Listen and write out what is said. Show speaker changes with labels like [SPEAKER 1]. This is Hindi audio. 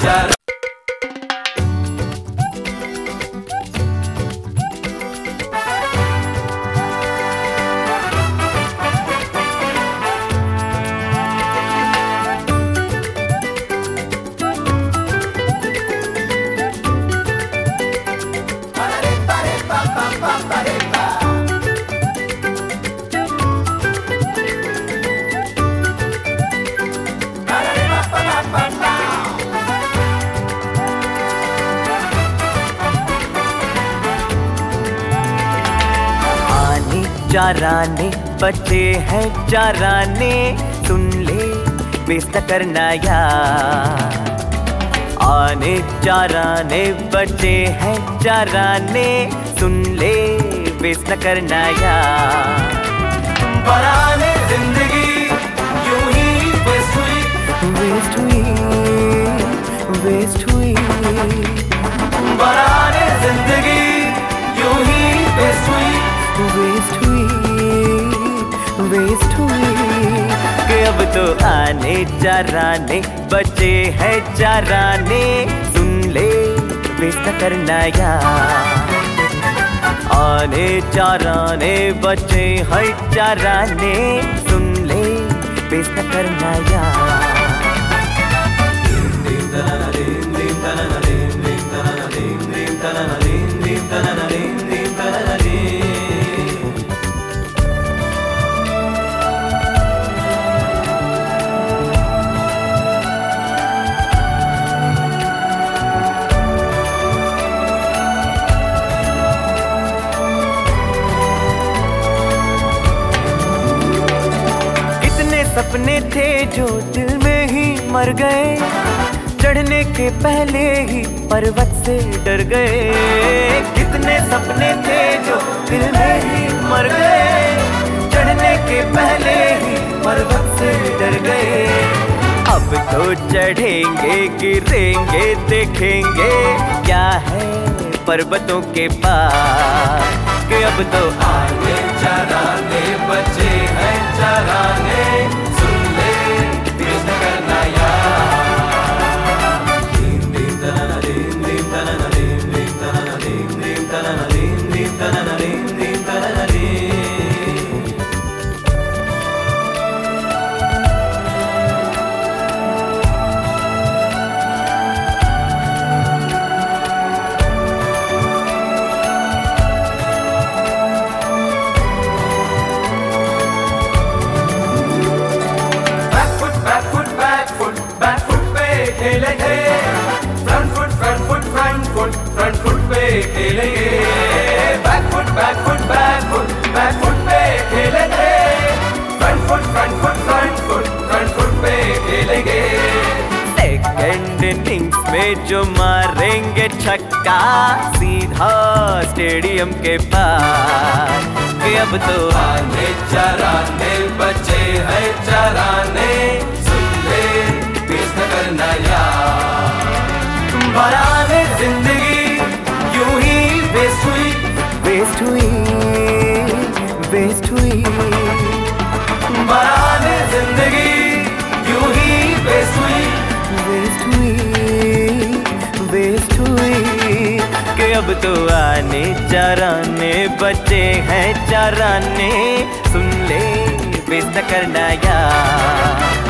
[SPEAKER 1] चार।
[SPEAKER 2] चाराने बचे हैं चाराने, सुन ले वेस्ट करना यार। आने चाराने बचे हैं चाराने, सुन ले वेस्ट करना यार।
[SPEAKER 1] बनाने जिंदगी यूं ही वेस्ट हुई,
[SPEAKER 2] वेस्ट हुई, वेस्ट हुई।
[SPEAKER 1] बनाने जिंदगी यूं ही वेस्ट हुई,
[SPEAKER 2] वेस्ट हुई, वेस्ट हुई। कि अब तो आने चाराने बचे हैं चाराने, सुन ले वेस्ट करना यार। आने चाराने बचे हैं चाराने, सुन ले वेस्ट करना यार। सपने थे जो दिल में ही मर गए, चढ़ने के पहले ही पर्वत से डर गए। कितने सपने थे जो दिल में ही मर गए, चढ़ने के पहले ही पर्वत से डर गए। अब तो चढ़ेंगे गिरेंगे देखेंगे क्या है पर्वतों के पार। कि अब तो
[SPEAKER 1] आने चाराने बचे हैं चाराने, सुन ले वेस्ट करना यार। दीन दीन तनना दीन दीन तनना दीन दीन तनना दीन दीन तनना दीन दीन तनना दीन दीन तनना दीन। खेलेंगे फ्रंट फुट पे खेलेंगे। बैक फुट पे खेलेंगे। फ्रंट फुट पे खेलेंगे।
[SPEAKER 2] सेकंड इनिंग्स में जो मारेंगे छक्का, सीधा स्टेडियम के पार। कि अब तो
[SPEAKER 1] आने चाराने बचे हैं चाराने, सुन ले वेस्ट करना यार। बनाने जिंदगी यूं ही वेस्ट हुई,
[SPEAKER 2] वेस्ट हुई, वेस्ट हुई।
[SPEAKER 1] बनाने जिंदगी यूं ही वेस्ट हुई,
[SPEAKER 2] वेस्ट हुई, वेस्ट हुई। कि अब तो आने चाराने बचे हैं चाराने, सुन ले वेस्ट करना यार।